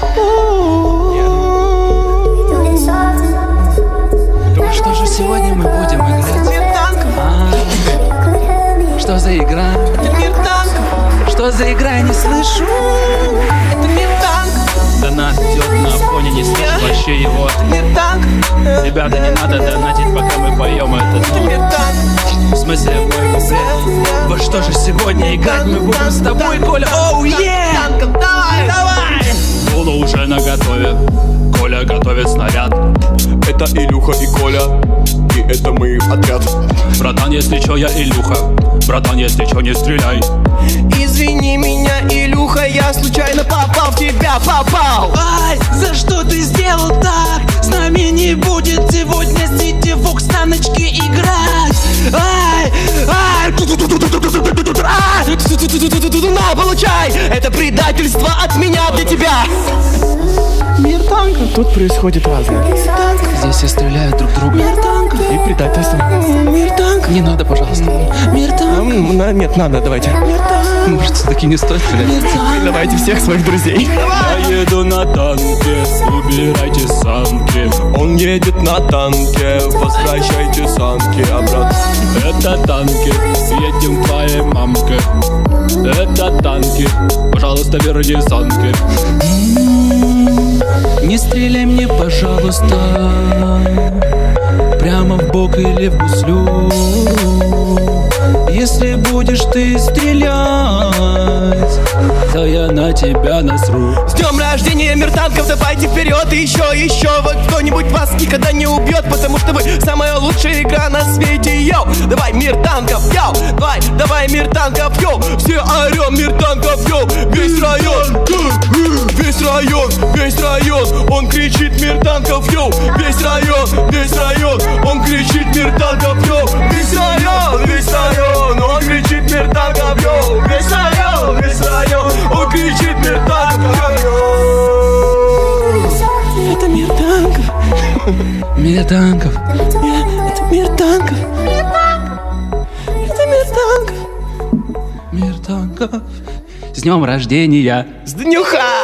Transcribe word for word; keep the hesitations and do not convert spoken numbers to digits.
Ну что же сегодня мы будем играть? Мир танков. А, что за игра? Это мир танков. Что за игра, я не слышу. Это мир танков. Донат идет на фоне, не слышу вообще его. Это мир танков. Ребята, не надо донатить, пока мы поем этот. Это мир танков. В смысле, мой куплет. Во что же сегодня играть мы будем с тобой, Коля? Оу, е! Танков, давай, давай. Дуло уже наготове. Коля готовит снаряд. Это Илюха и Коля, и это мы отряд. Братан, если чё, я Илюха. Братан, если чё, не стреляй. Извини меня, Илюха, я случайно попал в тебя, попал. Ай, за что ты сделал так? С нами не будет сегодня Сити Фокс на ночке играть. Ай, ай, на, получай! Это предательство от меня для тебя. Мир танков. Тут происходит разное. здесь все стреляют друг друга. Мир танков. И предательство. Мир танков. Не надо, пожалуйста. Мир танков. М, на- Нет, надо, давайте. Мир танков. Может, все-таки не стоит Мир стрелять? танков. Давайте всех своих друзей. Я еду на танке, убирайте санки. Он едет на танке, возвращайте санки обратно. Это танки, едем к твоей мамке. Это танки, пожалуйста, верни санки. Не стреляй мне, пожалуйста, прямо в бок или в гуслю. Если будешь ты стрелять, то я на тебя насру. С днем рождения, мир танков, давайте вперед. И еще, еще, вот кто-нибудь вас никогда не убьет, потому что вы самая лучшая игра на свете, йоу. Давай, мир танков, йоу. Давай, давай, мир танков, йоу. Все орем, мир танков, йоу. Весь район, весь район, весь район, он кричит, мир танков, йоу. Весь район, весь район, он кричит, мир танков, йоу. Весь район, весь район, он кричит, мир танков, йоу. Весь район, весь район, он кричит, мир танков, йоу. Это мир танков. Мир танков. Это мир танков. Это мир танков. Мир танков. С днем рождения. С днюха!